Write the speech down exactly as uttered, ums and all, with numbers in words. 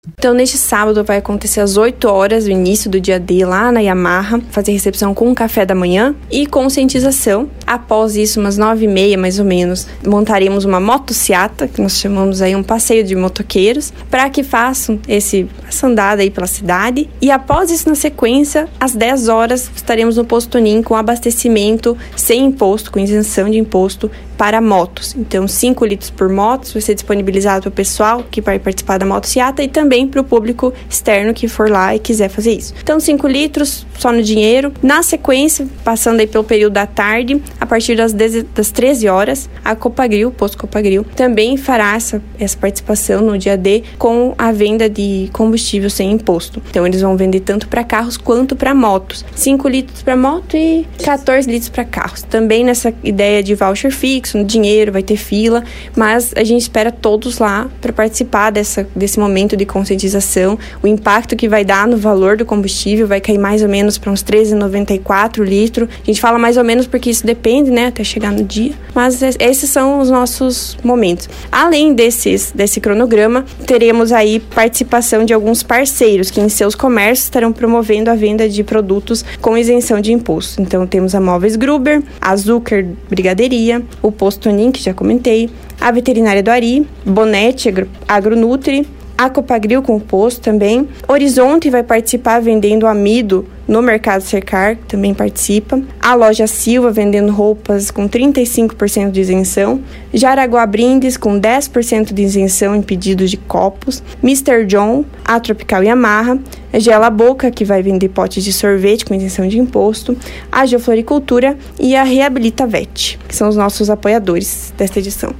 Então, neste sábado vai acontecer às oito horas, o início do dia D lá na Yamaha, fazer recepção com um café da manhã e conscientização. Após isso, umas nove e meia mais ou menos, montaremos uma motociata, que nós chamamos aí um passeio de motoqueiros, para que façam esse, essa andada aí pela cidade. E após isso, na sequência, às dez horas, estaremos no Posto Tonin com abastecimento sem imposto, com isenção de imposto para motos. Então, cinco litros por moto vai ser disponibilizado para o pessoal que vai participar da motociata e também para o público externo que for lá e quiser fazer isso. Então, cinco litros só no dinheiro. Na sequência, passando aí pelo período da tarde, a partir das, dez, das treze horas, a Copagril, o Posto Copagril, também fará essa, essa participação no dia D com a venda de combustível sem imposto. Então, eles vão vender tanto para carros quanto para motos. cinco litros para moto e quatorze litros para carros. Também nessa ideia de voucher fixo, no dinheiro, vai ter fila, mas a gente espera todos lá para participar dessa, desse momento de conscientização. O impacto que vai dar no valor do combustível vai cair mais ou menos para uns treze reais e noventa e quatro centavos litro. A gente fala mais ou menos porque isso depende, né, até chegar no dia. Mas esses são os nossos momentos. Além desses, desse cronograma, teremos aí participação de alguns parceiros que em seus comércios estarão promovendo a venda de produtos com isenção de imposto. Então temos a Móveis Gruber, a Zucker Brigadeiria, o Posto Tonin, que já comentei, a Veterinária do Ari, Bonete Agro, Agronutri, a Copagril com o posto também. Horizonte vai participar vendendo amido no Mercado Cercar, também participa. A Loja Silva vendendo roupas com trinta e cinco por cento de isenção. Jaraguá Brindes com dez por cento de isenção em pedidos de copos. mister John, a Tropical Yamaha. A Gela Boca, que vai vender potes de sorvete com isenção de imposto. A Geofloricultura e a Reabilita Vet, que são os nossos apoiadores desta edição.